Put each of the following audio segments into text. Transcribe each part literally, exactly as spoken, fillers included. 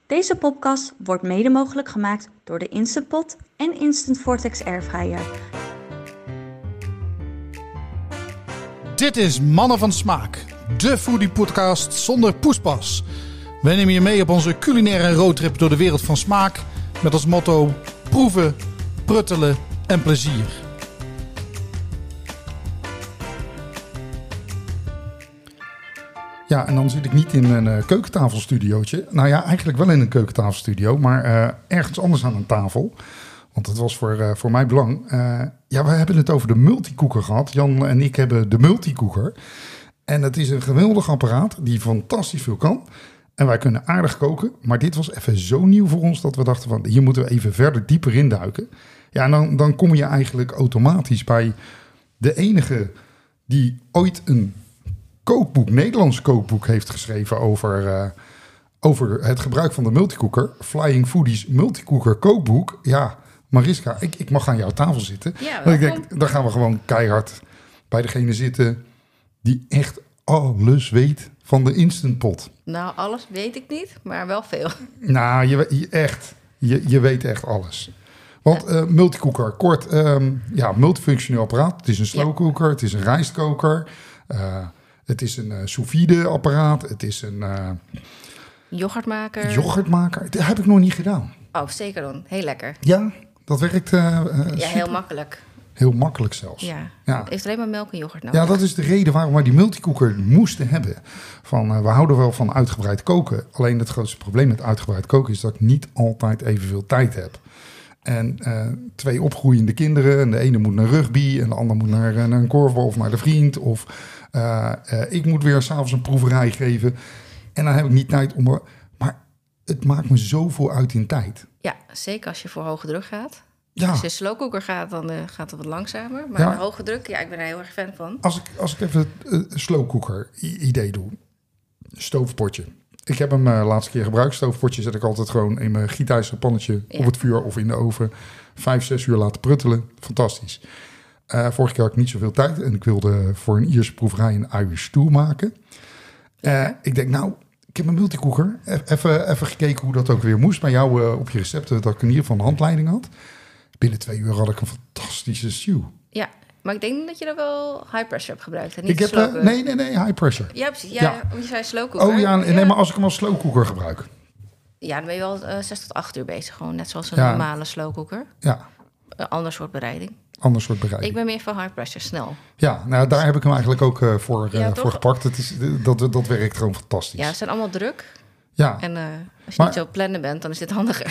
Deze podcast wordt mede mogelijk gemaakt door de Instant Pot en Instant Vortex Airfryer. Dit is Mannen van Smaak, de foodie podcast zonder poespas. Wij nemen je mee op onze culinaire roadtrip door de wereld van smaak met als motto proeven, pruttelen en plezier. Ja, en dan zit ik niet in een uh, keukentafelstudiootje. Nou ja, eigenlijk wel in een keukentafelstudio, maar uh, ergens anders aan een tafel. Want dat was voor, uh, voor mij belang. Uh, ja, we hebben het over de multicooker gehad. Jan en ik hebben de multicooker. En het is een geweldig apparaat die fantastisch veel kan. En wij kunnen aardig koken. Maar dit was even zo nieuw voor ons dat we dachten van, hier moeten we even verder dieper induiken. Ja, en dan, dan kom je eigenlijk automatisch bij de enige die ooit een kookboek, Nederlands kookboek heeft geschreven over, uh, over het gebruik van de multicooker. Flying Foodies Multicooker kookboek. Ja, Mariska, ik, ik mag aan jouw tafel zitten. Ja, want ik denk, dan gaan we gewoon keihard bij degene zitten die echt alles weet van de Instant Pot. Nou, alles weet ik niet, maar wel veel. Nou, je, je echt, je, je weet echt alles. Want uh, multicooker, kort, um, ja, multifunctioneel apparaat. Het is een slowcooker, het is een rijstkoker. Uh, het is een uh, sous vide apparaat. Het is een uh, yoghurtmaker. yoghurtmaker. Dat heb ik nog niet gedaan. Oh, zeker doen. Heel lekker. Ja, dat werkt uh, uh, Ja, heel makkelijk. Heel makkelijk zelfs. Ja. Ja. Het heeft alleen maar melk en yoghurt nodig. Ja, dat is de reden waarom we die multicooker moesten hebben. Van, uh, we houden wel van uitgebreid koken. Alleen het grootste probleem met uitgebreid koken is dat ik niet altijd evenveel tijd heb. En uh, twee opgroeiende kinderen. En de ene moet naar rugby en de ander moet naar, uh, naar een korfbal of naar de vriend. Of uh, uh, ik moet weer s'avonds een proeverij geven. En dan heb ik niet tijd om... Maar het maakt me zoveel uit in tijd. Ja, zeker als je voor hoge druk gaat. Ja. Als je slowcooker gaat, dan uh, gaat het wat langzamer. Maar Ja. hoge druk, ja, ik ben er heel erg fan van. Als ik, als ik even het uh, slowcooker idee doe. Stoofpotje. Ik heb hem uh, laatste keer gebruikt. Stoofpotje zet ik altijd gewoon in mijn gietijzeren pannetje ja. op het vuur of in de oven. Vijf, zes uur laten pruttelen. Fantastisch. Uh, vorige keer had ik niet zoveel tijd en ik wilde voor een Ierse proeverij een Irish stew maken. Uh, ik denk, nou, ik heb een multicooker. Even, even gekeken hoe dat ook weer moest. Bij jou uh, op je recepten dat ik in ieder geval een handleiding had. Binnen twee uur had ik een fantastische stew. Ja, maar ik denk dat je er wel high pressure hebt gebruikt. En niet ik heb, uh, nee, nee, nee, high pressure. Ja, precies. Ja, ja. Je zei slowcooker. Oh ja, nee, ja. maar als ik hem als slowcooker gebruik. Ja, dan ben je wel uh, zes tot acht uur bezig. Gewoon net zoals een ja. normale slowcooker. Ja. Een ander soort bereiding. Ander soort bereiding. Ik ben meer van high pressure, snel. Ja, nou daar heb ik hem eigenlijk ook uh, voor, uh, ja, voor gepakt. Het is, dat, dat werkt gewoon fantastisch. Ja, ze zijn allemaal druk. Ja. En uh, als je maar, niet zo plannen bent, dan is dit handiger.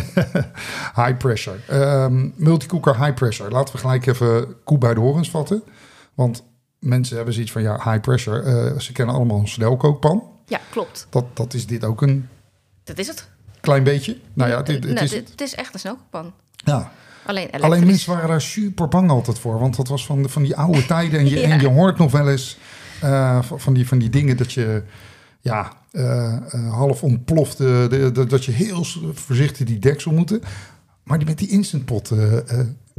High pressure. Um, multicooker high pressure. Laten we gelijk even koe bij de horens vatten. Want mensen hebben zoiets van, ja, high pressure. Uh, ze kennen allemaal een snelkookpan. Ja, klopt. Dat, dat is dit ook een... Dat is het. Klein beetje. Nou ja, dit, nou, het, is dit, het is echt een snelkookpan. Ja. Alleen elektrisch. Alleen mensen waren daar super bang altijd voor. Want dat was van, van die oude tijden. En je, ja. en je hoort nog wel eens uh, van, die, van die dingen dat je... Ja, uh, uh, half ontplofte, de, de, dat je heel voorzichtig die deksel moeten. Maar die met die Instant Pot, uh, uh,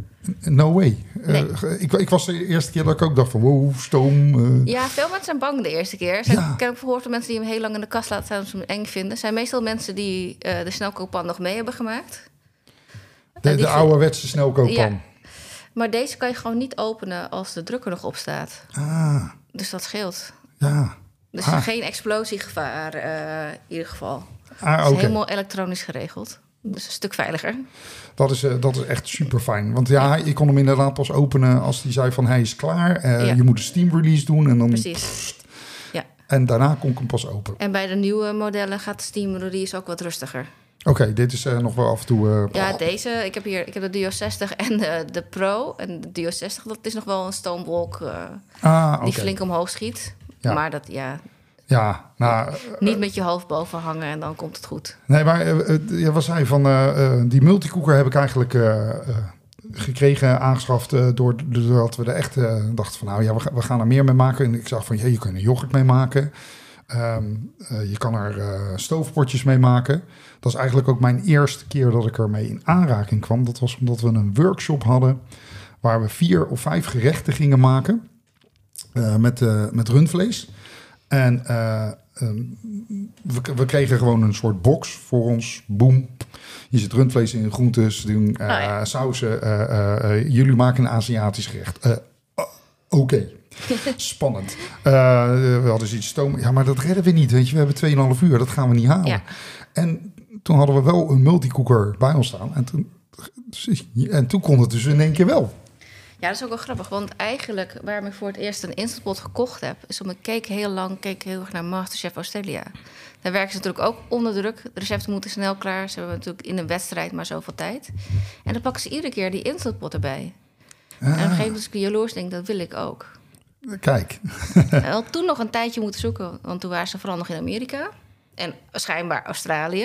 no way. Nee. Uh, ik, ik was de eerste keer dat ik ook dacht van wow, stoom. Uh. Ja, veel mensen zijn bang de eerste keer. Zijn, Ja. Ik heb ook gehoord van mensen die hem heel lang in de kast laten staan... omdat ze hem eng vinden. Zijn meestal mensen die uh, de snelkookpan nog mee hebben gemaakt. De, de ouderwetse snelkookpan. Ja. Maar deze kan je gewoon niet openen als de druk er nog op staat. Ah. Dus dat scheelt. Ja. Dus ah. geen explosiegevaar uh, in ieder geval. Ah, het is okay. helemaal elektronisch geregeld. Dus een stuk veiliger. Dat is, uh, dat is echt super fijn. Want ja, je kon hem inderdaad pas openen als hij zei van hij is klaar. Uh, ja. Je moet een Steam release doen. En dan, precies. Pssst, ja. En daarna kon ik hem pas open. En bij de nieuwe modellen gaat de Steam release ook wat rustiger. Oké, okay, dit is uh, nog wel af en toe... Uh, ja, deze. Ik heb hier ik heb de Duo zestig en de, de Pro. En de Duo zestig, dat is nog wel een stoomwolk uh, ah, okay. die flink omhoog schiet. Ja. Maar dat, ja... Ja, nou... Uh, niet met je hoofd boven hangen en dan komt het goed. Nee, maar uh, uh, wat zei je van... Uh, uh, die multicooker heb ik eigenlijk uh, uh, gekregen, aangeschaft... Uh, doordat we er echt uh, dachten van... nou ja, we, we gaan er meer mee maken. En ik zag van, ja, je kunt er yoghurt mee maken... Um, uh, je kan er uh, stoofpotjes mee maken. Dat is eigenlijk ook mijn eerste keer dat ik ermee in aanraking kwam. Dat was omdat we een workshop hadden... waar we vier of vijf gerechten gingen maken... Uh, met, uh, met rundvlees. En uh, um, we, we kregen gewoon een soort box voor ons. Boom. Je zit rundvlees in, groentes, doen, uh, oh, ja. sauzen. Uh, uh, uh, jullie maken een Aziatisch gerecht. Uh, uh, Oké. Okay. Spannend. Uh, we hadden zoiets stoom. Ja, maar dat redden we niet. Weet je, we hebben tweeënhalf uur. Dat gaan we niet halen. Ja. En toen hadden we wel een multicooker bij ons staan. En toen, en toen kon het dus in één keer wel. Ja, dat is ook wel grappig. Want eigenlijk waarom ik voor het eerst een Instant Pot gekocht heb, is omdat ik keek heel lang keek heel erg naar MasterChef Australia. Daar werken ze natuurlijk ook onder druk. De recepten moeten snel klaar. Ze hebben natuurlijk in een wedstrijd maar zoveel tijd. En dan pakken ze iedere keer die Instant Pot erbij. Ah. En op een gegeven moment ik jaloers denk, dat wil ik ook. Kijk. Ik had toen nog een tijdje moeten zoeken, want toen waren ze vooral nog in Amerika. En schijnbaar Australië.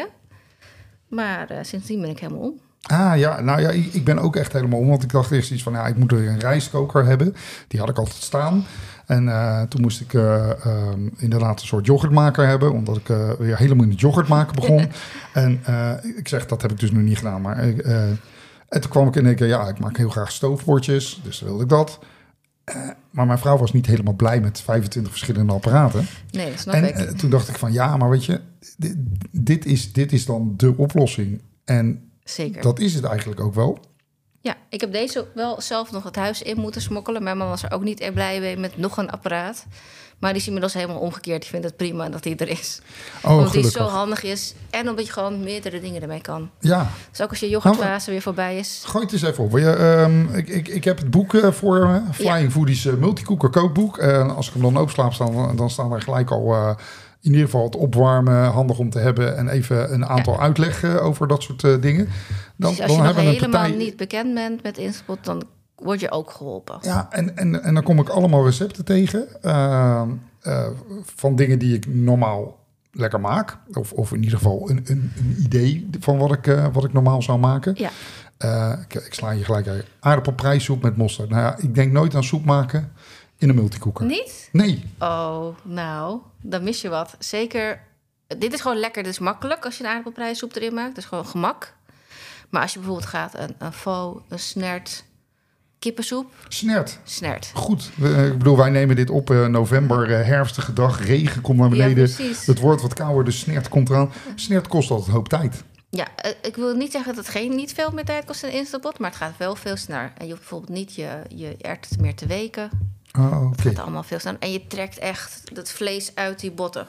Maar uh, sindsdien ben ik helemaal om. Ah ja, nou ja, ik, ik ben ook echt helemaal om. Want ik dacht eerst iets van, ja, ik moet er een rijstkoker hebben. Die had ik altijd staan. En uh, toen moest ik uh, um, inderdaad een soort yoghurtmaker hebben. Omdat ik uh, weer helemaal in het yoghurt maken begon. En uh, ik zeg, dat heb ik dus nog niet gedaan. Maar uh, en toen kwam ik in één keer, ja, ik maak heel graag stoofbordjes. Dus dan wilde ik dat. Uh, maar mijn vrouw was niet helemaal blij met vijfentwintig verschillende apparaten. Nee, dat snap en, ik. En uh, toen dacht ik van, ja, maar weet je, dit, dit, is, dit is dan de oplossing. En zeker. Dat is het eigenlijk ook wel. Ja, ik heb deze wel zelf nog het huis in moeten smokkelen. Mijn man was er ook niet erg blij mee met nog een apparaat. Maar die is inmiddels helemaal omgekeerd. Die vindt het prima dat hij er is. Oh, omdat hij zo handig is. En omdat je gewoon meerdere dingen ermee kan. Ja. Dus ook als je yoghurtfase nou, weer voorbij is. Gooi het eens even op. Je, um, ik, ik, ik heb het boek uh, voor me. Flying ja. Foodies uh, Multicooker kookboek. Uh, als ik hem dan openslaap, dan, dan staan er gelijk al... Uh, in ieder geval het opwarmen, handig om te hebben... en even een aantal ja. uitleggen over dat soort uh, dingen. Dan, dus als je dan nog hebben helemaal partij... niet bekend bent met Instant Pot... dan word je ook geholpen. Ja, en, en, en dan kom ik allemaal recepten tegen... Uh, uh, van dingen die ik normaal lekker maak. Of, of in ieder geval een, een, een idee van wat ik, uh, wat ik normaal zou maken. Ja. Uh, ik, ik sla je gelijk uit. Aardappelprijssoep met mosterd. Nou ja, ik denk nooit aan soep maken... in een multicooker. Niet? Nee. Oh, nou, dan mis je wat. Zeker, dit is gewoon lekker, dit is makkelijk als je een aardappelprijssoep erin maakt. Dat is gewoon gemak. Maar als je bijvoorbeeld gaat een, een faux, een snert, kippensoep. Snert. Snert. Goed. We, ik bedoel, wij nemen dit op uh, november, uh, herfstige dag, regen komt naar beneden. Ja, het wordt wat kouder, dus snert komt eraan. Snert kost altijd een hoop tijd. Ja, uh, ik wil niet zeggen dat het geen niet veel meer tijd kost in een Instant Pot, maar het gaat wel veel sneller. En je hoeft bijvoorbeeld niet je, je erwten meer te weken. Oh, okay. Het gaat allemaal veel sneller. En je trekt echt het vlees uit die botten.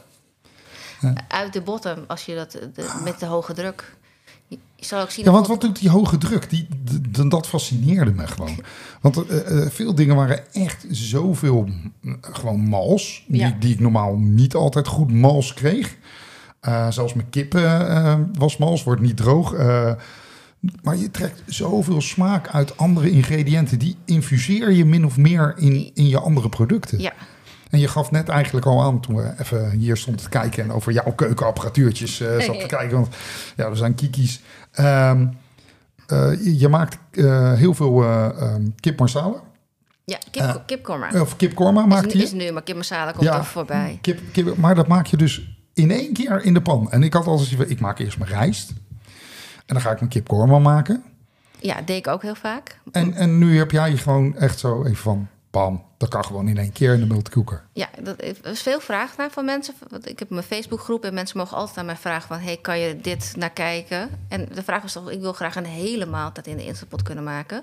Ja. Uit de botten, als je dat de, met de hoge druk. Je, je zal ook zien. Ja, want wat doet die hoge druk? Die, die, dat fascineerde me gewoon. Want uh, uh, veel dingen waren echt zoveel uh, gewoon mals. Die, ja. die ik normaal niet altijd goed mals kreeg. Uh, zelfs mijn kippen uh, was mals, wordt niet droog. Uh, Maar je trekt zoveel smaak uit andere ingrediënten. Die infuseer je min of meer in, in je andere producten. Ja. En je gaf net eigenlijk al aan toen we even hier stonden te kijken... en over jouw keukenapparatuurtjes uh, zat te kijken. Want ja, we zijn kiki's. Um, uh, je, je maakt uh, heel veel uh, um, kip marsala. Ja, kip, uh, kipkorma. Of kipkorma maakt je. Is nu, maar kip masala komt ja, er voorbij. Kip, kip, maar dat maak je dus in één keer in de pan. En ik had altijd, ik maak eerst mijn rijst... En dan ga ik mijn kipkorma maken. Ja, dat deed ik ook heel vaak. En, en nu heb jij gewoon echt zo even van... Bam, dat kan gewoon in één keer in de multicooker. Ja, dat is veel vraag naar van mensen. Ik heb mijn Facebookgroep en mensen mogen altijd aan mij vragen van... hey, kan je dit naar kijken? En de vraag was toch, ik wil graag een hele maaltijd in de Instant Pot kunnen maken.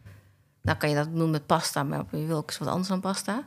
Nou kan je dat doen met pasta, maar je wil ook wat anders dan pasta.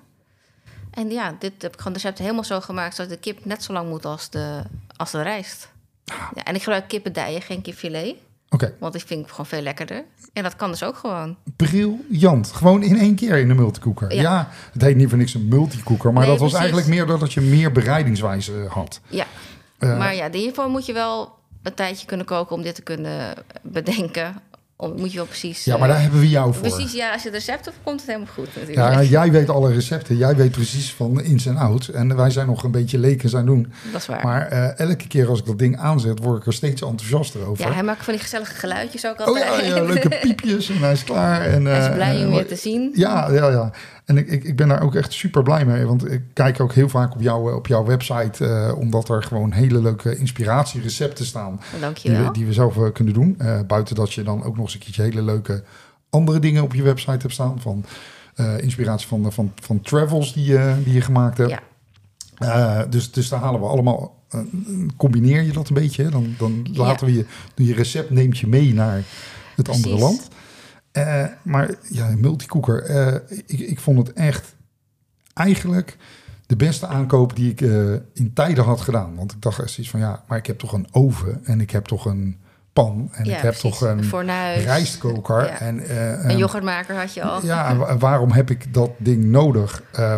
En ja, dit heb ik gewoon de recept helemaal zo gemaakt... zodat de kip net zo lang moet als de, als de rijst. Ja, en ik gebruik kippendijen, geen kipfilet. Oké. Okay. Want ik vind het gewoon veel lekkerder. En dat kan dus ook gewoon. Briljant. Gewoon in één keer in de multicooker. Ja, ja het heet niet voor niks een multicooker. Maar nee, dat was precies. Eigenlijk meer doordat je meer bereidingswijze had. Ja, uh, maar ja, hiervoor moet je wel een tijdje kunnen koken... om dit te kunnen bedenken... Om, moet je wel precies... Ja, maar daar uh, hebben we jou voor. Precies, ja. Als je het recept hebt, komt het helemaal goed natuurlijk. Ja, jij weet alle recepten. Jij weet precies van ins en outs. En wij zijn nog een beetje leken zijn doen. Dat is waar. Maar uh, elke keer als ik dat ding aanzet, word ik er steeds enthousiaster over. Ja, hij maakt van die gezellige geluidjes ook altijd. Oh ja, ja leuke piepjes en hij is klaar. En, hij is blij uh, om je te zien. Ja, ja, ja. En ik, ik, ik ben daar ook echt super blij mee. Want ik kijk ook heel vaak op, jou, op jouw website. Uh, omdat er gewoon hele leuke inspiratierecepten staan. Dank je wel. Die we, die we zelf uh, kunnen doen. Uh, buiten dat je dan ook nog eens een keertje hele leuke andere dingen op je website hebt staan. Van uh, inspiratie van, van, van travels die, uh, die je gemaakt hebt. Ja. Uh, dus, dus daar halen we allemaal... Uh, combineer je dat een beetje. Hè? Dan, dan laten ja. we je... Je recept neemt je mee naar het Precies. andere land. Uh, maar ja, multicooker. Uh, ik, ik vond het echt eigenlijk de beste aankoop die ik uh, in tijden had gedaan. Want ik dacht eerst iets van ja, maar ik heb toch een oven en ik heb toch een pan en ja, ik heb precies. toch een Fornuis. rijstkoker. Ja. En, uh, een yoghurtmaker had je al. Ja, en waarom heb ik dat ding nodig? Uh,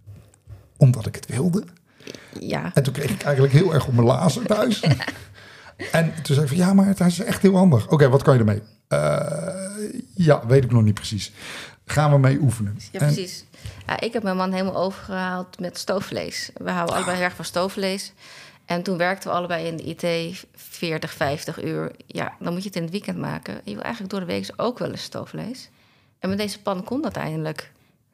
omdat ik het wilde. Ja. En toen kreeg ik eigenlijk heel erg op mijn lazen thuis. Ja. En toen zei ik van ja, maar het is echt heel handig. Oké, okay, wat kan je ermee? Uh, ja, weet ik nog niet precies. Gaan we mee oefenen. Ja, precies. En, ja, ik heb mijn man helemaal overgehaald met stoofvlees. We houden ah. allebei erg van stoofvlees. En toen werkten we allebei in de I T veertig, vijftig uur. Ja, dan moet je het in het weekend maken. Je wil eigenlijk door de week ook wel eens stoofvlees. En met deze pan kon dat eindelijk.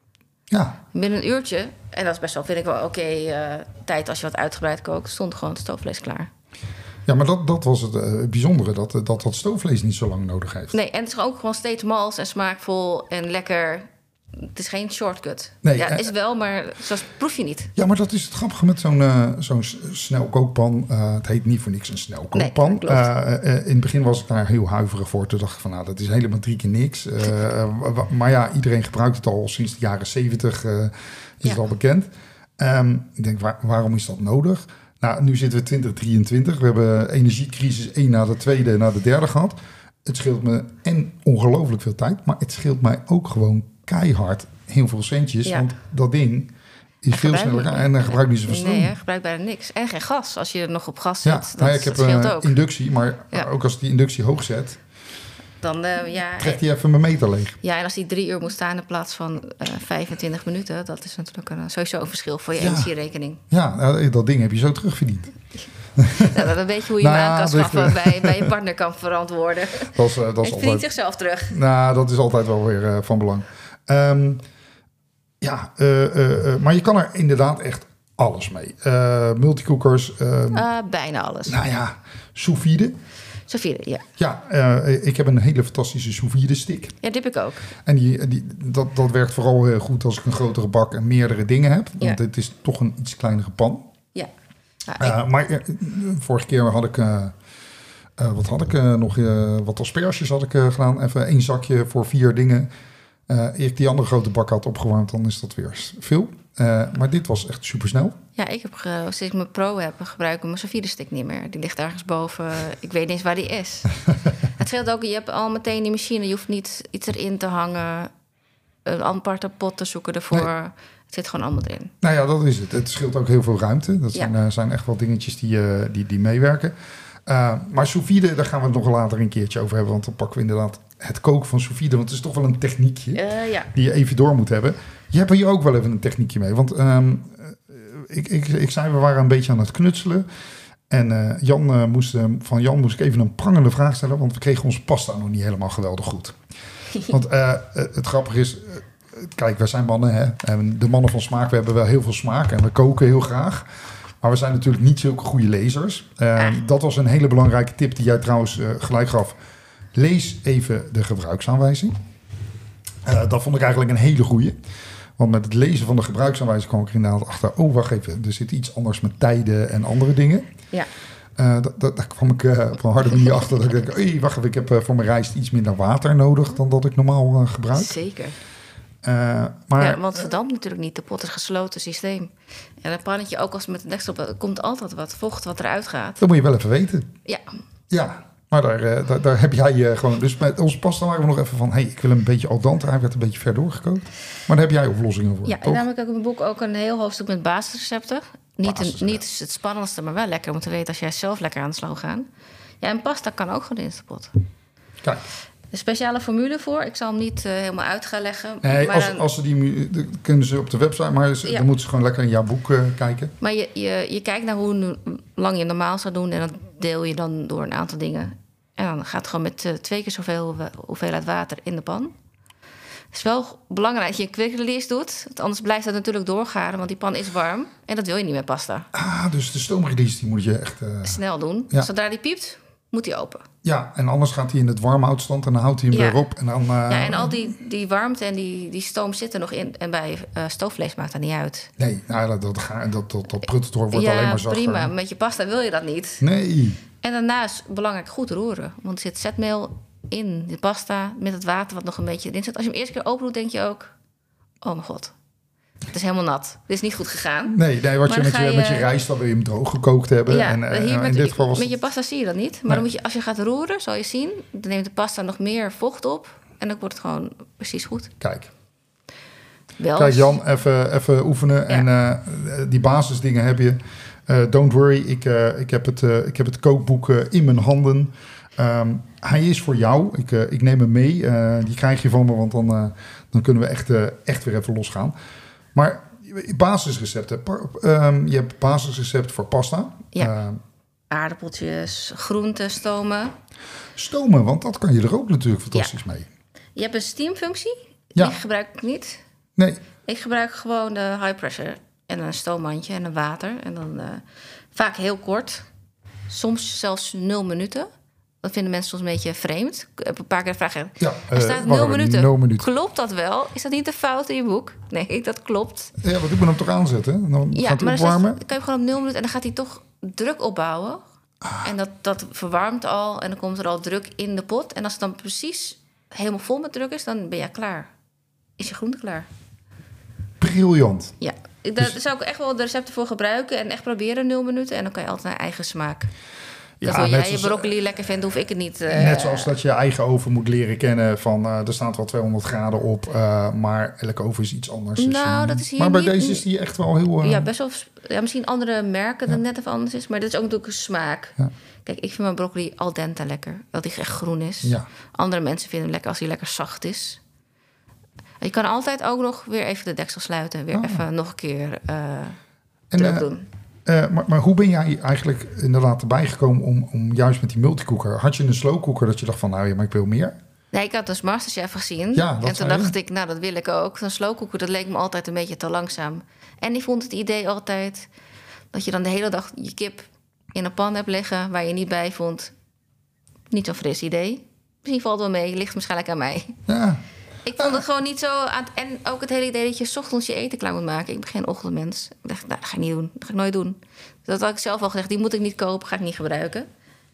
Ja. Binnen een uurtje, en dat is best wel, vind ik wel oké, okay, uh, tijd als je wat uitgebreid kookt, stond gewoon het stoofvlees klaar. Ja, maar dat, dat was het uh, bijzondere, dat, dat dat stoofvlees niet zo lang nodig heeft. Nee, en het is ook gewoon steeds mals en smaakvol en lekker. Het is geen shortcut. Nee, ja, het uh, is wel, maar zo proef je niet. Ja, maar dat is het grappige met zo'n uh, zo'n snelkookpan. Uh, het heet niet voor niks een snelkookpan. Nee, klopt. Uh, uh, in het begin was ik daar heel huiverig voor. Toen dacht ik van, nou, dat is helemaal drie keer niks. Uh, uh, maar ja, iedereen gebruikt het al sinds de jaren zeventig. Uh, is ja. het al bekend. Um, ik denk, waar, waarom is dat nodig? Nou, nu zitten we twintig drieëntwintig. We hebben energiecrisis één na de tweede en na de derde gehad. Het scheelt me en ongelooflijk veel tijd. Maar het scheelt mij ook gewoon keihard heel veel centjes. Ja. Want dat ding is en veel sneller en dan gebruikt niet zoveel stroom. Nee, hij gebruikt bijna niks. En geen gas. Als je er nog op gas zet, ja, dat, nou ja, ik heb dat scheelt uh, ook. inductie, maar ja. ook als die inductie hoog zet, dan uh, ja, trekt hij even mijn meter leeg. Ja, en als die drie uur moet staan in plaats van uh, vijfentwintig minuten, dat is natuurlijk een, sowieso een verschil voor je ja. energierekening. Ja, nou, dat ding heb je zo terugverdiend. Nou, dan weet je hoe je nou, hem aan kan schaffen bij, bij je partner kan verantwoorden. Dat is, uh, dat is het verdient zichzelf terug. Nou, dat is altijd wel weer uh, van belang. Um, ja, uh, uh, uh, maar je kan er inderdaad echt alles mee. Uh, multicookers. Um, uh, bijna alles. Nou ja, sous vide. Sous vide, ja. Ja, uh, ik heb een hele fantastische sous vide stick. Ja, die heb ik ook. En die, die, dat, dat werkt vooral heel goed als ik een grotere bak en meerdere dingen heb. Want ja. het is toch een iets kleinere pan. Ja. Ja, uh, ik... Maar uh, vorige keer had ik... Uh, uh, wat had ik uh, nog? Uh, wat asperges had ik uh, gedaan. Even één zakje voor vier dingen. Uh, ik die andere grote bak had opgewarmd, dan is dat weer veel. Uh, maar dit was echt super snel. Ja, ik heb ge- sinds ik mijn Pro heb, gebruik ik mijn sous vide stick niet meer. Die ligt ergens boven. Ik weet niet eens waar die is. Het scheelt ook, je hebt al meteen die machine. Je hoeft niet iets erin te hangen. Een aparte pot te zoeken ervoor. Nee. Het zit gewoon allemaal erin. Nou ja, dat is het. Het scheelt ook heel veel ruimte. Dat zijn, ja. uh, zijn echt wel dingetjes die, uh, die, die meewerken. Uh, maar sous vide, daar gaan we het nog later een keertje over hebben. Want dan pakken we inderdaad het koken van sous vide. Want het is toch wel een techniekje uh, ja. die je even door moet hebben. Je hebt hier ook wel even een techniekje mee. Want um, ik, ik, ik zei, we waren een beetje aan het knutselen. En uh, Jan, uh, moest, uh, van Jan moest ik even een prangende vraag stellen. Want we kregen onze pasta nog niet helemaal geweldig goed. Want uh, het grappige is... Uh, kijk, wij zijn mannen, hè. En de mannen van smaak, we hebben wel heel veel smaak. En we koken heel graag. Maar we zijn natuurlijk niet zulke goede lezers. Uh, dat was een hele belangrijke tip die jij trouwens uh, gelijk gaf. Lees even de gebruiksaanwijzing. Uh, dat vond ik eigenlijk een hele goeie. Want met het lezen van de gebruiksaanwijzing kwam ik er inderdaad achter... oh, wacht even, er zit iets anders met tijden en andere dingen. Ja. Uh, dat, dat, daar kwam ik uh, op een harde manier achter. Dat ik denk, hey, wacht even, ik heb uh, voor mijn rijst iets minder water nodig... dan dat ik normaal uh, gebruik. Zeker. Uh, maar, ja, want het verdampt natuurlijk niet. De pot is een gesloten systeem. En een pannetje, ook als het met de deksel op... er komt altijd wat vocht wat eruit gaat. Dat moet je wel even weten. Ja. Ja, maar daar, uh, daar, daar heb jij uh, gewoon... Dus met onze pasta waren we nog even van... hey, ik wil hem een beetje al dante. Hij werd een beetje ver doorgekookt. Maar daar heb jij oplossingen voor, Ja, toch? en namelijk ook in mijn boek ook een heel hoofdstuk met basisrecepten. Niet, een, niet het spannendste, maar wel lekker om te weten... als jij zelf lekker aan de slag wil gaan. Ja, en pasta kan ook gewoon in de pot. Kijk. Een speciale formule voor. Ik zal hem niet uh, helemaal uit gaan leggen. Nee, maar als, dan, als ze die de, kunnen ze op de website, maar ze, ja. dan moeten ze gewoon lekker in jouw boek uh, kijken. Maar je, je, je kijkt naar hoe lang je normaal zou doen en dat deel je dan door een aantal dingen. En dan gaat het gewoon met uh, twee keer zoveel hoeveelheid water in de pan. Het is wel belangrijk dat je een quick release doet. Anders blijft dat natuurlijk doorgaren, want die pan is warm. En dat wil je niet met pasta. Ah, dus de stoomrelease die moet je echt... Uh... snel doen. Ja. Zodra die piept, moet hij open. Ja, en anders gaat hij in het warmhoudstand en dan houdt hij hem Ja. weer op. En, dan, uh, Ja, en al die, die warmte en die, die stoom zitten nog in. En bij uh, stoofvlees maakt dat niet uit. Nee, nou, dat, dat, dat, dat, dat, dat prutteltoor wordt ja, alleen maar zachter. prima. Met je pasta wil je dat niet. Nee. En daarnaast belangrijk goed roeren. Want er zit zetmeel in de pasta met het water wat nog een beetje erin zit. Als je hem eerst keer open doet, denk je ook... Oh mijn god, het is helemaal nat. Dit is niet goed gegaan. Nee, nee wat je met, je, je met je rijst, dan wil je hem droog gekookt hebben. Ja, en, uh, hier met, in dit geval was met je pasta zie je dat niet. Maar Nee. dan moet je, als je gaat roeren, zal je zien... dan neemt de pasta nog meer vocht op. En dan wordt het gewoon precies goed. Kijk. Wel Kijk eens- Jan, even, even oefenen. Ja. En uh, die basisdingen heb je. Uh, don't worry, ik, uh, ik, heb het, uh, ik heb het kookboek uh, in mijn handen. Um, hij is voor jou. Ik, uh, ik neem hem mee. Uh, die krijg je van me, want dan, uh, dan kunnen we echt, uh, echt weer even losgaan. Maar basisrecepten. Pa- um, je hebt basisrecept voor pasta. Ja. Uh, aardappeltjes, groenten, stomen. stomen, want dat kan je er ook natuurlijk fantastisch mee. Je hebt een steamfunctie. Ja. Die gebruik ik niet. Nee, Ik gebruik gewoon de high pressure en een stoommandje en een water. En dan uh, vaak heel kort. Soms zelfs nul minuten. Dat vinden mensen soms een beetje vreemd. Ik heb een paar keer vragen. ja, Er uh, staat wacht nul even, minuten. nul minuten. Klopt dat wel? Is dat niet de fout in je boek? Nee, dat klopt. Ja, want ik moet hem toch aanzetten? Dan Ja, gaat hij maar dan opwarmen. staat- kan je gewoon op nul minuten en dan gaat hij toch druk opbouwen. Ah. En dat, dat verwarmt al en dan komt er al druk in de pot. En als het dan precies helemaal vol met druk is, dan ben je klaar. Is je groente klaar? Briljant. Ja, ik- daar Dus- zou ik echt wel de recepten voor gebruiken en echt proberen nul minuten. En dan kan je altijd naar eigen smaak. Ja, dat wil net jij je zoals- broccoli lekker vindt, hoef ik het niet. uh, Net zoals dat je je eigen oven moet leren kennen van uh, er staat wel tweehonderd graden op, uh, maar elke oven is iets anders. Dus, Nou, uh, dat is hier maar bij niet- deze is die echt wel heel... Uh, Ja, best wel. Ja, misschien andere merken dat Ja. net even anders is. Maar dit is ook natuurlijk een smaak. Ja. Kijk, ik vind mijn broccoli al dente lekker. Dat hij echt groen is. Ja. Andere mensen vinden hem lekker als hij lekker zacht is. Je kan altijd ook nog weer even de deksel sluiten. Weer Oh. even nog een keer uh, En, druk uh, doen. uh, maar, maar hoe ben jij eigenlijk inderdaad erbij gekomen om, om juist met die multicooker? Had je een slowcooker dat je dacht van nou ja, maar ik wil meer? Nee, ik had dus Masterchef gezien. Ja, dat en toen zei je. dacht ik, nou, dat wil ik ook. Zo'n slowcooker, dat leek me altijd een beetje te langzaam. En ik vond het idee altijd dat je dan de hele dag je kip in een pan hebt liggen waar je niet bij vond. Niet zo'n fris idee. Misschien valt het wel mee, ligt waarschijnlijk aan mij. Ja, Ik vond het gewoon niet zo aan. En ook het hele idee dat je 's ochtends je eten klaar moet maken. Ik ben geen ochtendmens. Ik dacht, nou, dat ga ik niet doen. Dat ga ik nooit doen. Dat had ik zelf al gezegd. Die moet ik niet kopen, ga ik niet gebruiken.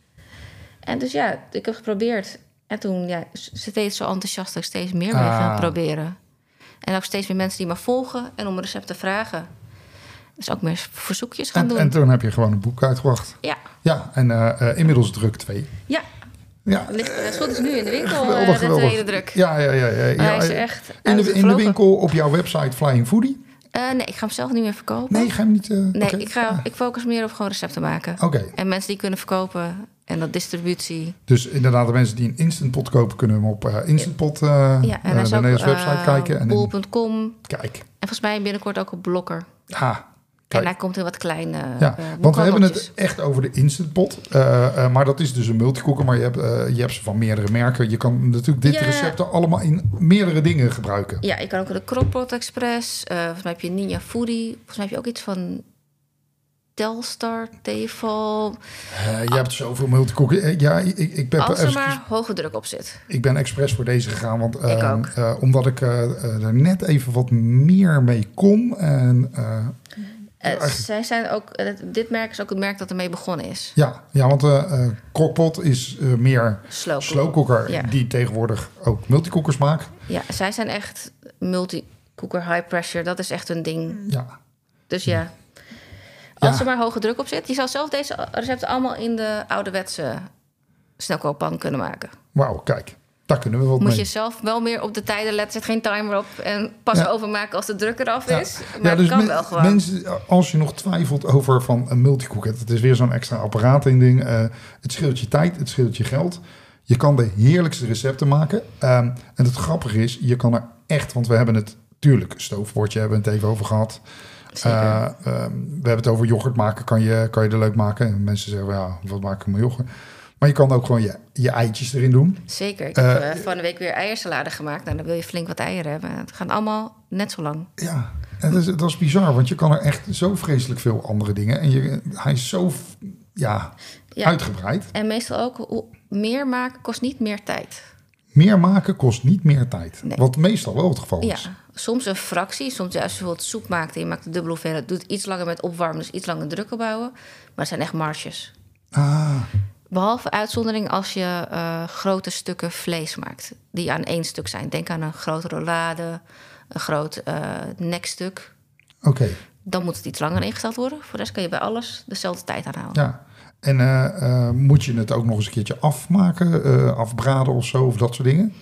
En dus ja, ik heb geprobeerd. En toen, ja, ze steeds zo enthousiast dat ik steeds meer ben Ah. gaan proberen. En ook steeds meer mensen die me volgen en om een recept te vragen. Dus ook meer verzoekjes gaan en, doen. en toen heb je gewoon een boek uitgebracht. Ja, Ja, en uh, uh, inmiddels druk twee. ja. Ja, Het ligt, het goed is nu in de winkel, geweldig, uh, de geweldig. tweede druk. Ja, ja, ja. ja, Maar ja. hij is er echt in, de, in de uitgevlogen. winkel op jouw website Flying Foodie? Uh, nee, ik ga hem zelf niet meer verkopen. Nee, ga je hem niet... Uh, Nee, oké. ik, ga, Ah, ik focus meer op gewoon recepten maken. Oké. En mensen die kunnen verkopen. En dat distributie. Dus inderdaad, de mensen die een Instant Pot kopen, kunnen hem op uh, Instant Pot, uh, Ja, en uh, hij de is ook Nederlandse website uh, kijken. En bol in, punt com. kijk, En volgens mij binnenkort ook op Blokker. ah, En kijk. hij komt in wat kleine Ja, uh, want we hebben boekhandeltjes. het echt over de Instant Pot. Uh, uh, maar dat is dus een multicooker, maar je hebt, uh, je hebt ze van meerdere merken. Je kan natuurlijk dit Ja. recepten allemaal in meerdere dingen gebruiken. Ja, je kan ook de Crockpot Express. Uh, volgens mij heb je Ninja Foodie. Volgens mij heb je ook iets van Telstar, Tefal. Uh, je hebt zoveel multicookers. Uh, ja, ik, ik, ben, Als er even- maar hoge druk op zit. ik ben expres voor deze gegaan, want uh, Ik ook. uh, omdat ik uh, uh, er net even wat meer mee kon. En, uh, Uh, eigenlijk- zij zijn ook, uh, dit merk is ook het merk dat ermee begonnen is. ja, ja, want uh, uh, Crockpot is uh, meer Slow. slowcooker Ja. die tegenwoordig ook multicookers maakt. Ja, zij zijn echt multi-cooker high pressure. Dat is echt hun ding. Ja, Dus ja. Als Ja. er maar hoge druk op zit. Je zal zelf deze recepten allemaal in de ouderwetse snelkookpan kunnen maken. wauw, kijk. Daar kunnen we wat Moet mee. je zelf wel meer op de tijden letten. Zet geen timer op en pas Ja. overmaken als de druk eraf Ja. is. Maar het kan men- wel gewoon. mensen, als je nog twijfelt over van een multicooker, het is weer zo'n extra apparaat in ding. Uh, het scheelt je tijd, het scheelt je geld. Je kan de heerlijkste recepten maken. Um, en het grappige is, je kan er echt, want we hebben het, tuurlijk, stoofbordje hebben we het even over gehad. Zeker. Uh, um, we hebben het over yoghurt maken, kan je, kan je er leuk maken. En mensen zeggen, ja, wat maak ik met yoghurt? Maar je kan ook gewoon je, je eitjes erin doen. Zeker. Ik Uh, heb uh, van de week weer eiersalade gemaakt. Nou, dan wil je flink wat eieren hebben. Het gaat allemaal net zo lang. Ja, en dat is, dat is bizar, want je kan er echt zo vreselijk veel andere dingen. En je, hij is zo, ja, Ja. uitgebreid. En meestal ook, hoe- meer maken kost niet meer tijd. Meer maken kost niet meer tijd. Nee. Wat meestal wel het geval Ja, is. soms een fractie. Soms ja, als je bijvoorbeeld soep maakt en je maakt de dubbele hoeveelheid, doet iets langer met opwarmen, dus iets langer druk opbouwen. Maar het zijn echt marges. Ah, Behalve uitzondering als je eh, grote stukken vlees maakt, die aan één stuk zijn. Denk aan een grote rollade, een groot eh, nekstuk. oké. Dan moet het iets langer ingesteld worden. Voor de rest kan je bij alles dezelfde tijd aanhouden. Ja. En eh, eh, moet je het ook nog eens een keertje afmaken, eh, afbraden of zo, of dat soort dingen?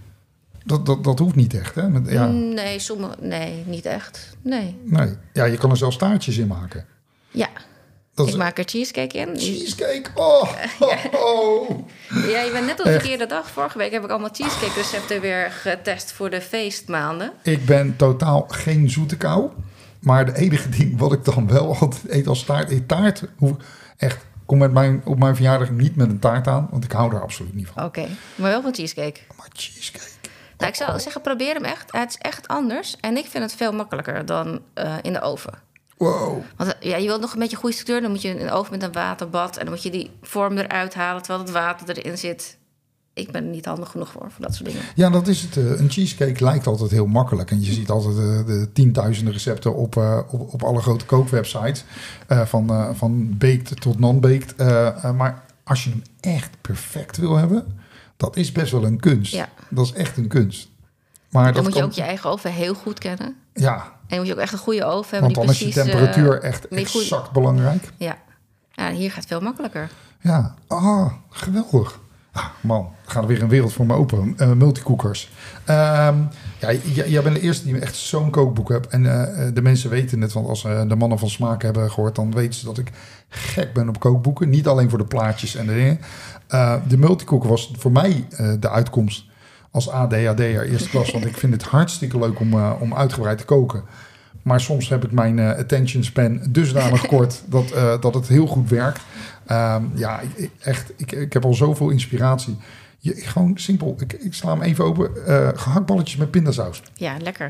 Dat, dat, dat hoeft niet echt, hè? Met, ja, Nee, sommige, nee, niet echt. Nee. nee. Ja, je kan er zelfs taartjes in maken. Ja, Dat ik is maak er cheesecake in. cheesecake. Oh, oh, oh. Ja, je bent net op de verkeerde dag. Vorige week heb ik allemaal cheesecake recepten weer getest voor de feestmaanden. Ik ben totaal geen zoete kou. Maar de enige ding wat ik dan wel altijd eet als taart... Eet taart, hoe, echt, kom met mijn, op mijn verjaardag niet met een taart aan. Want ik hou daar absoluut niet van. Oké, maar wel van cheesecake. Maar cheesecake... Nou, ik zou zeggen, probeer hem echt. Het is echt anders. En ik vind het veel makkelijker dan eh, in de oven. Wow. Want eh, ja, je wilt nog een beetje goede structuur. Dan moet je in de oven met een waterbad. En dan moet je die vorm eruit halen terwijl het water erin zit. Ik ben er niet handig genoeg voor, voor dat soort dingen. Ja, dat is het. eh, Een cheesecake lijkt altijd heel makkelijk. En je ziet altijd eh, de tienduizenden recepten op, eh, op, op alle grote kookwebsites. eh, van, eh, van baked tot non-baked. Eh, eh, maar als je hem echt perfect wil hebben... dat is best wel een kunst. Ja. Dat is echt een kunst. Maar Dan dat moet je kan- ook je eigen oven heel goed kennen. Ja, En dan moet je ook echt een goede oven hebben. want dan die is je precies, temperatuur eh, echt die goeie- exact belangrijk. Ja. Ja, hier gaat het veel makkelijker. Ja, ah, geweldig. Ah, man, er gaat er weer een wereld voor me open. Uh, multicookers. Ehm, ja, j- jij bent de eerste die echt zo'n kookboek hebt. En uh, de mensen weten het, want als ze de mannen van smaak hebben gehoord... dan weten ze dat ik gek ben op kookboeken. Niet alleen voor de plaatjes en de dingen. Uh, de multicooker was voor mij uh, de uitkomst als A D H D'er eerste klas. Want ik vind het hartstikke leuk om, uh, om uitgebreid te koken. Maar soms heb ik mijn uh, attention span dusdanig kort dat, uh, dat het heel goed werkt. Um, ja, ik, ik- echt, ik, ik heb al zoveel inspiratie. Je, gewoon simpel, ik, ik sla hem even open. Uh, gehaktballetjes met pindasaus. Ja, lekker.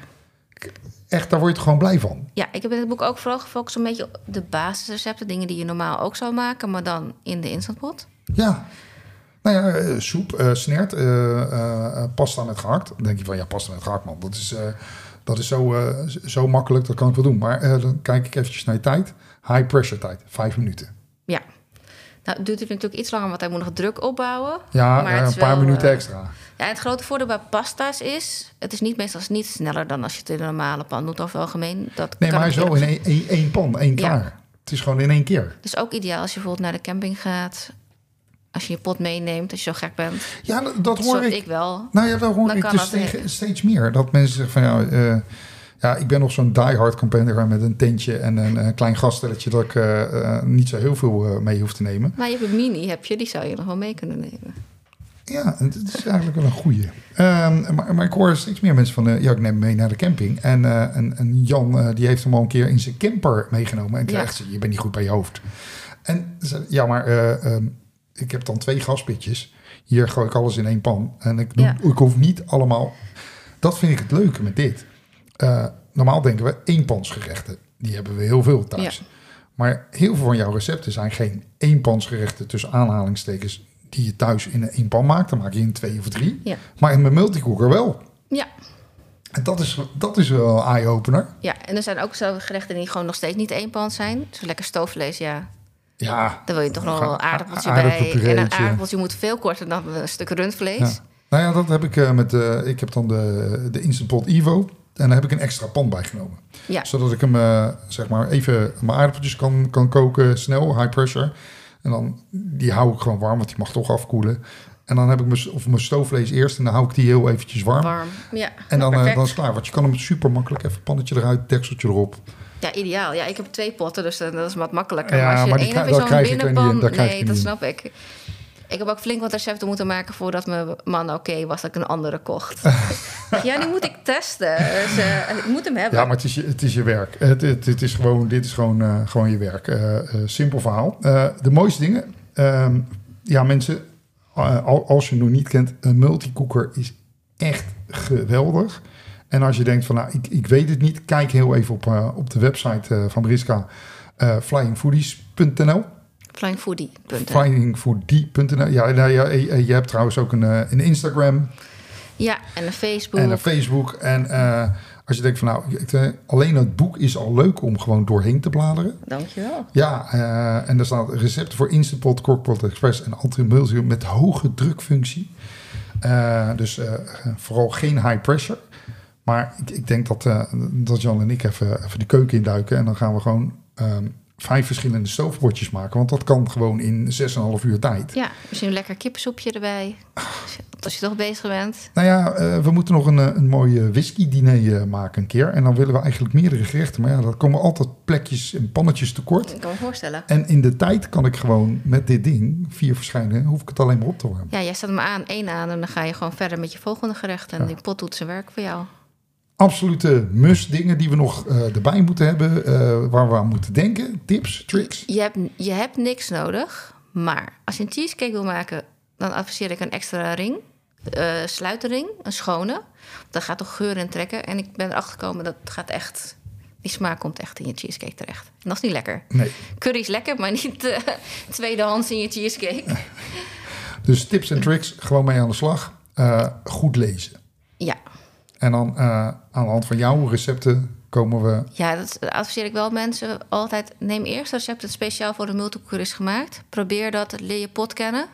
Echt, daar word je toch gewoon blij van. Ja, ik heb in het boek ook vooral gefocust een beetje op de basisrecepten. Dingen die je normaal ook zou maken, maar dan in de instantpot. Ja. Nou ja, uh, soep, uh, snert, uh, uh, pasta met gehakt. Dan denk je van, ja, pasta met gehakt, man. Dat is, uh, dat is zo, uh, zo makkelijk, dat kan ik wel doen. Maar uh, dan kijk ik eventjes naar je tijd. High pressure tijd, vijf minuten. Ja. Nou, het duurt het natuurlijk iets langer, want hij moet nog druk opbouwen. Ja, Maar uh, het een is paar wel, minuten uh, extra. Ja, het grote voordeel bij pasta's is... het is niet meestal niet sneller dan als je het in een normale pan doet over het algemeen. Dat Nee, kan maar hij ik is wel in eerlijk één, één, één pan, één Ja. klaar. Het is gewoon in één keer. Dus ook ideaal als je bijvoorbeeld naar de camping gaat. Als je je pot meeneemt, als je zo gek bent. Ja, dat, dat hoor Zoals ik. ik wel. Nou ja, dat hoor Dan ik kan dus dat steeds, weer. steeds meer. Dat mensen zeggen van ja, uh, ja ik ben nog zo'n diehard campaigner met een tentje en een, uh, klein gaststelletje dat ik uh, uh, niet zo heel veel uh, mee hoef te nemen. Maar je hebt een mini, heb je, die zou je nog wel mee kunnen nemen. Ja, het is eigenlijk wel een goeie. Um, maar, maar ik hoor steeds meer mensen van, uh, ja, ik neem hem mee naar de camping. En, uh, en, en Jan, uh, die heeft hem al een keer in zijn camper meegenomen. En krijgt ze, je bent niet goed bij je hoofd. En ze, ja, maar uh, um, ik heb dan twee gaspitjes. Hier gooi ik alles in één pan. En ik, doe, Ja. ik hoef niet allemaal... Dat vind ik het leuke met dit. Uh, normaal denken we eenpansgerechten. Die hebben we heel veel thuis. Ja. Maar heel veel van jouw recepten zijn geen eenpansgerechten tussen aanhalingstekens die je thuis in een één pan maakt. Dan maak je in twee of drie. Ja. Maar in mijn multicooker wel. Ja. En dat is, dat is wel een eye-opener. Ja, en er zijn ook zo gerechten die gewoon nog steeds niet één pan zijn. Zo lekker stoofvlees, ja. Ja. Dan wil je toch nog wel een aardappeltje bij. Aardappelpureetje. En een aardappeltje moet veel korter dan een stuk rundvlees. Ja. Nou ja, dat heb ik uh, met... Uh, ik heb dan de, de Instant Pot Evo. En daar heb ik een extra pan bij genomen. Ja. Zodat ik hem uh, zeg maar even mijn aardappeltjes kan, kan koken. Snel, high pressure. En dan, die hou ik gewoon warm, want die mag toch afkoelen. En dan heb ik mijn, of mijn stoofvlees eerst en dan hou ik die heel eventjes warm. Warm, ja. En dan, uh, perfect. dan is het klaar. Want je kan hem super makkelijk even pannetje eruit, dekseltje erop. Ja, ideaal. Ja, ik heb twee potten, dus dat is wat makkelijker. Ja, maar als je maar één die hebt kri- in dat zo'n krijg ik er niet binnenpan... in, dat krijg ik nee, er dat niet snap ik. Ik heb ook flink wat recepten moeten maken voordat mijn man oké okay was dat ik een andere kocht. Ja, die moet ik testen. Dus, uh, ik moet hem hebben. Ja, maar het is je, het is je werk. Het, het, het is gewoon, dit is gewoon, uh, gewoon je werk. Uh, uh, simpel verhaal. Uh, de mooiste dingen. Uh, ja, mensen, uh, als je hem nog niet kent, een multicooker is echt geweldig. En als je denkt van, nou, ik, ik weet het niet, kijk heel even op, uh, op de website uh, van Briska, uh, flying foodies punt n l. flyingfoodie punt n l. flyingfoodie punt n l. Ja, nou, ja, je hebt trouwens ook een, een Instagram. Ja, en een Facebook. En een Facebook. En uh, als je denkt van nou, ik, alleen het boek is al leuk om gewoon doorheen te bladeren. Dankjewel. Ja, uh, en daar staat recepten voor Instant Pot, Crock-Pot Express en Multi met hoge drukfunctie. Uh, dus uh, vooral geen high pressure. Maar ik, ik denk dat, uh, dat Jan en ik even, even de keuken induiken. En dan gaan we gewoon um, vijf verschillende stoofpotjes maken. Want dat kan gewoon in zes en een half uur tijd. Ja, misschien een lekker kippensoepje erbij. Als je toch bezig bent. Nou ja, uh, we moeten nog een, een mooi whisky-diner uh, maken een keer. En dan willen we eigenlijk meerdere gerechten. Maar ja, dan komen altijd plekjes en pannetjes tekort. Ik kan me voorstellen. En in de tijd kan ik gewoon met dit ding, vier verschijnen, hoef ik het alleen maar op te warmen. Ja, jij zet hem aan, één aan en dan ga je gewoon verder met je volgende gerecht. En ja. Die pot doet zijn werk voor jou. Absolute must dingen die we nog uh, erbij moeten hebben, uh, waar we aan moeten denken. Tips, tricks. Je hebt, je hebt niks nodig, maar als je een cheesecake wil maken, dan adviseer ik een extra ring. Uh, sluiterring, een schone. Dat gaat toch geur in trekken. En ik ben erachter gekomen dat het gaat echt... Die smaak komt echt in je cheesecake terecht. En dat is niet lekker. Nee. Curry is lekker, maar niet uh, tweedehands in je cheesecake. Dus tips en tricks, gewoon mee aan de slag. Uh, goed lezen. Ja. En dan uh, aan de hand van jouw recepten komen we... Ja, dat adviseer ik wel mensen altijd. Neem eerst een recept dat speciaal voor de multicooker is gemaakt. Probeer dat, leer je pot kennen.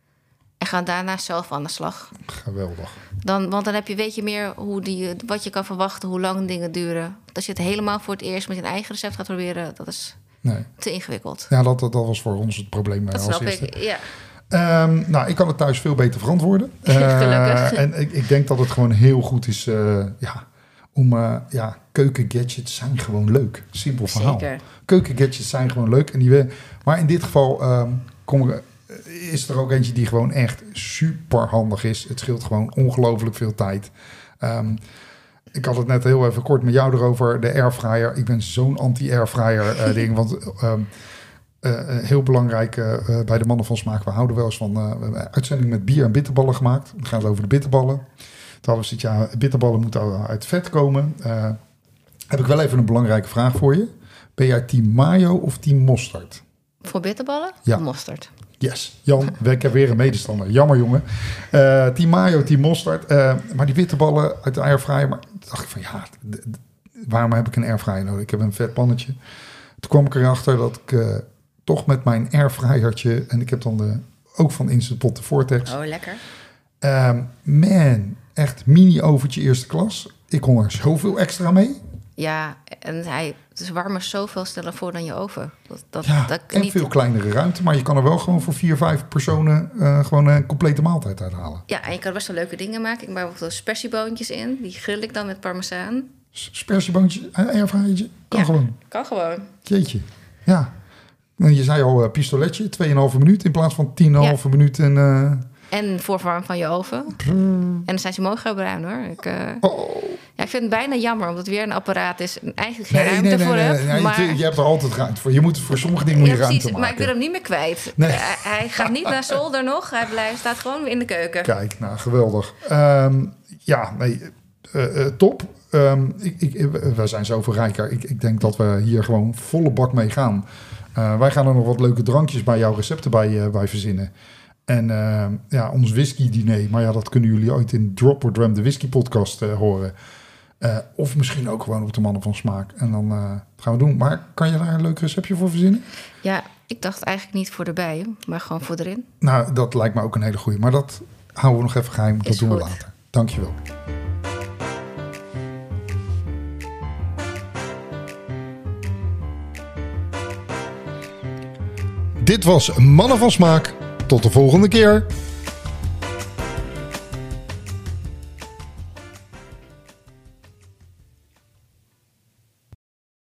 En ga daarna zelf aan de slag. Geweldig. Dan, want dan heb je, weet je meer hoe die, wat je kan verwachten, hoe lang dingen duren. Want als je het helemaal voor het eerst met je eigen recept gaat proberen, dat is nee. te ingewikkeld. Ja, dat, dat was voor ons het probleem. Dat als snap eerste. ik, ja. Um, nou, ik kan het thuis veel beter verantwoorden. Uh, Gelukkig. En ik, ik denk dat het gewoon heel goed is uh, ja, om... Uh, ja, keukengadgets zijn gewoon leuk. Simpel verhaal. Zeker. Keukengadgets zijn gewoon leuk. En die we, maar in dit geval um, kom ik... is er ook eentje die gewoon echt super handig is. Het scheelt gewoon ongelooflijk veel tijd. Um, ik had het net heel even kort met jou erover. De airfryer. Ik ben zo'n anti-airfryer uh, ding. Want um, uh, heel belangrijk uh, bij de Mannen van Smaak. We houden wel eens van... Uh, we hebben een uitzending met bier en bitterballen gemaakt. Dan gaan het over de bitterballen. Toen hadden we gezegd, ja, bitterballen moeten uit vet komen. Uh, heb ik wel even een belangrijke vraag voor je. Ben jij team mayo of team mosterd? Voor bitterballen? Ja. Mosterd. Yes, Jan, ik heb weer een medestander. Jammer, jongen. Uh, team mayo, team mosterd. Uh, maar die bitterballen uit de airfryer... Maar dacht ik van, ja, d- d- waarom heb ik een airfryer nodig? Ik heb een vet pannetje. Toen kwam ik erachter dat ik uh, toch met mijn airfryertje... en ik heb dan de, ook van Instant Pot de Vortex. Oh, lekker. Uh, man, echt mini-oventje eerste klas. Ik kon er zoveel extra mee. Ja, en hij, het is warmer zoveel sneller voor dan je oven. Dat, dat, ja, dat en niet... veel kleinere ruimte. Maar je kan er wel gewoon voor vier, vijf personen uh, gewoon een complete maaltijd uithalen. Ja, en je kan best wel leuke dingen maken. Ik maak bijvoorbeeld spersieboontjes in. Die grill ik dan met parmezaan. Spersieboontje, airfryertje? Kan ja, gewoon. Kan gewoon. Jeetje, ja. Je zei al uh, pistoletje, twee komma vijf minuut in plaats van tien komma vijf ja. minuut. En, uh... en voorverwarm van je oven. Mm. En dan zijn ze mooi bruin hoor. Ik, uh... oh. Ja, ik vind het bijna jammer, omdat het weer een apparaat is. En eigenlijk geen nee, ruimte nee, nee, voor nee, heb. Nee, nee. Maar... Je, je hebt er altijd ruimte voor. Je moet voor sommige dingen moet je ja, ruimte precies, maken. Maar ik wil hem niet meer kwijt. Nee. Hij, hij gaat niet naar zolder nog. Hij blijft, staat gewoon weer in de keuken. Kijk, nou geweldig. Um, ja, nee, uh, uh, top. Um, ik, ik, we zijn zoveel rijker. Ik, ik denk dat we hier gewoon volle bak mee gaan. Uh, wij gaan er nog wat leuke drankjes bij jouw recepten bij, uh, bij verzinnen. En uh, ja, ons whisky-diner. Maar ja, dat kunnen jullie ooit in Drop or Dram, de whisky-podcast, uh, horen. Uh, of misschien ook gewoon op de Mannen van Smaak. En dan uh, gaan we doen. Maar kan je daar een leuk receptje voor verzinnen? Ja, ik dacht eigenlijk niet voor erbij, maar gewoon voor erin. Nou, dat lijkt me ook een hele goeie. Maar dat houden we nog even geheim. Dat Is doen goed. we later. Dankjewel. Dit was Mannen van Smaak. Tot de volgende keer.